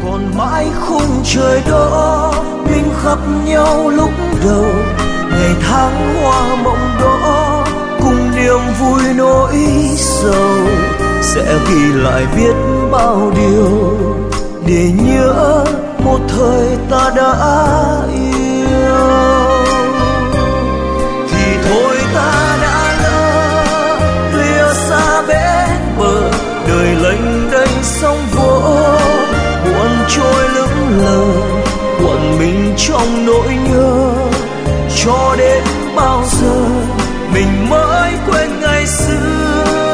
còn mãi khung trời đó mình gặp nhau lúc đầu, ngày tháng hoa mộng đó cùng niềm vui nỗi sầu, sẽ ghi lại biết bao điều để nhớ một thời ta đã yêu. Thì thôi ta đã lỡ lìa xa bên bờ, đời lênh đênh sóng vỗ buồn trôi lững lờ, quẩn mình trong nỗi nhớ. Cho đến bao giờ mình mới quên ngày xưa,